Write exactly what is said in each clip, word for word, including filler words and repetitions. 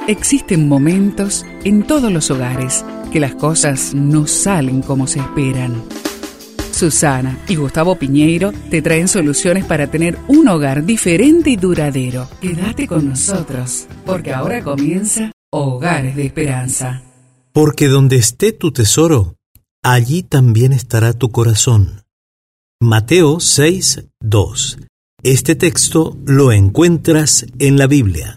Existen momentos en todos los hogares que las cosas no salen como se esperan. Susana y Gustavo Piñeiro te traen soluciones para tener un hogar diferente y duradero. Quédate con nosotros, porque ahora comienza Hogares de Esperanza. Porque donde esté tu tesoro, allí también estará tu corazón. Mateo seis, dos. Este texto lo encuentras en la Biblia.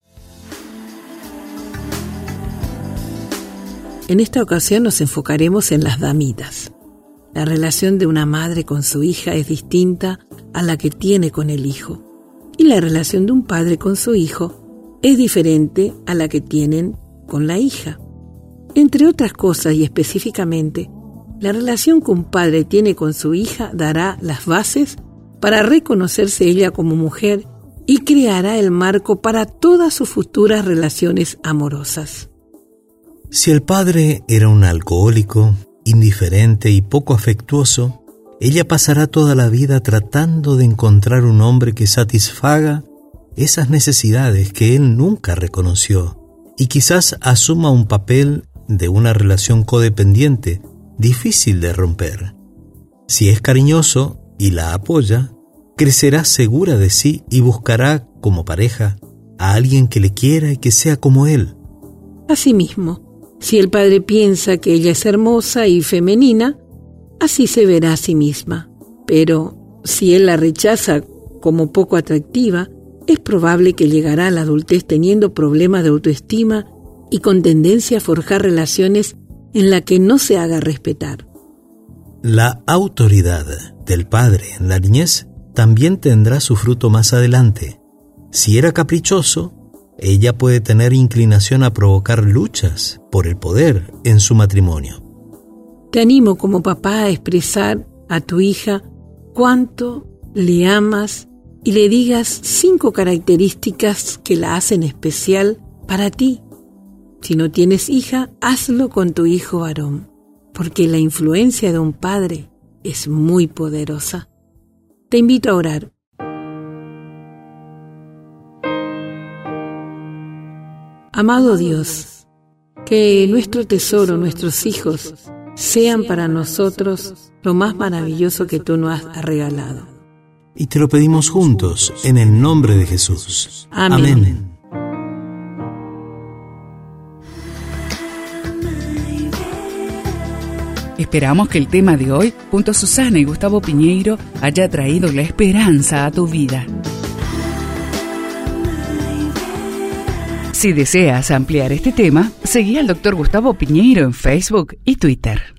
En esta ocasión nos enfocaremos en las damitas. La relación de una madre con su hija es distinta a la que tiene con el hijo. Y la relación de un padre con su hijo es diferente a la que tienen con la hija. Entre otras cosas y específicamente, la relación que un padre tiene con su hija dará las bases para reconocerse ella como mujer y creará el marco para todas sus futuras relaciones amorosas. Si el padre era un alcohólico, indiferente y poco afectuoso, ella pasará toda la vida tratando de encontrar un hombre que satisfaga esas necesidades que él nunca reconoció y quizás asuma un papel de una relación codependiente difícil de romper. Si es cariñoso y la apoya, crecerá segura de sí y buscará, como pareja, a alguien que le quiera y que sea como él. Asimismo, si el padre piensa que ella es hermosa y femenina, así se verá a sí misma. Pero si él la rechaza como poco atractiva, es probable que llegará a la adultez teniendo problemas de autoestima y con tendencia a forjar relaciones en las que no se haga respetar. La autoridad del padre en la niñez también tendrá su fruto más adelante. Si era caprichoso, ella puede tener inclinación a provocar luchas por el poder en su matrimonio. Te animo como papá a expresar a tu hija cuánto le amas y le digas cinco características que la hacen especial para ti. Si no tienes hija, hazlo con tu hijo varón, porque la influencia de un padre es muy poderosa. Te invito a orar. Amado Dios, que nuestro tesoro, nuestros hijos, sean para nosotros lo más maravilloso que tú nos has regalado. Y te lo pedimos juntos, en el nombre de Jesús. Amén. Amén. Esperamos que el tema de hoy, junto a Susana y Gustavo Piñeiro, haya traído la esperanza a tu vida. Si deseas ampliar este tema, seguí al doctor Gustavo Piñeiro en Facebook y Twitter.